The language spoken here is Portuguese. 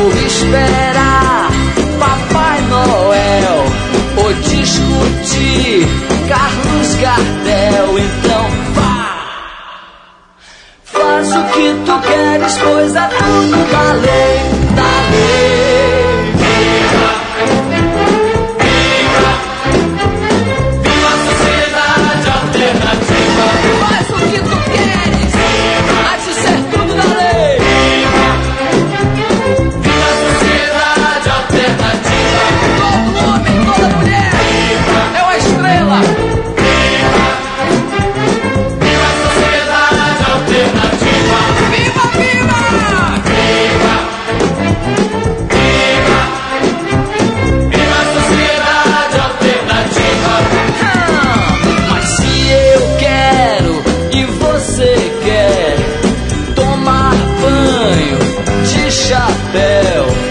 ou esperar Papai Noel, ou discutir Carlos Gardel. Então faz o que tu queres, pois é tudo da lei, da lei. Viva a sociedade alternativa. Faz o que tu queres, há de ser tudo da lei. Viva a sociedade alternativa. Todo homem, toda mulher é uma estrela. Viva a sociedade alternativa. Viva, viva! Viva! Viva! Viva a sociedade alternativa. Mas se eu quero e você quer tomar banho de chapéu,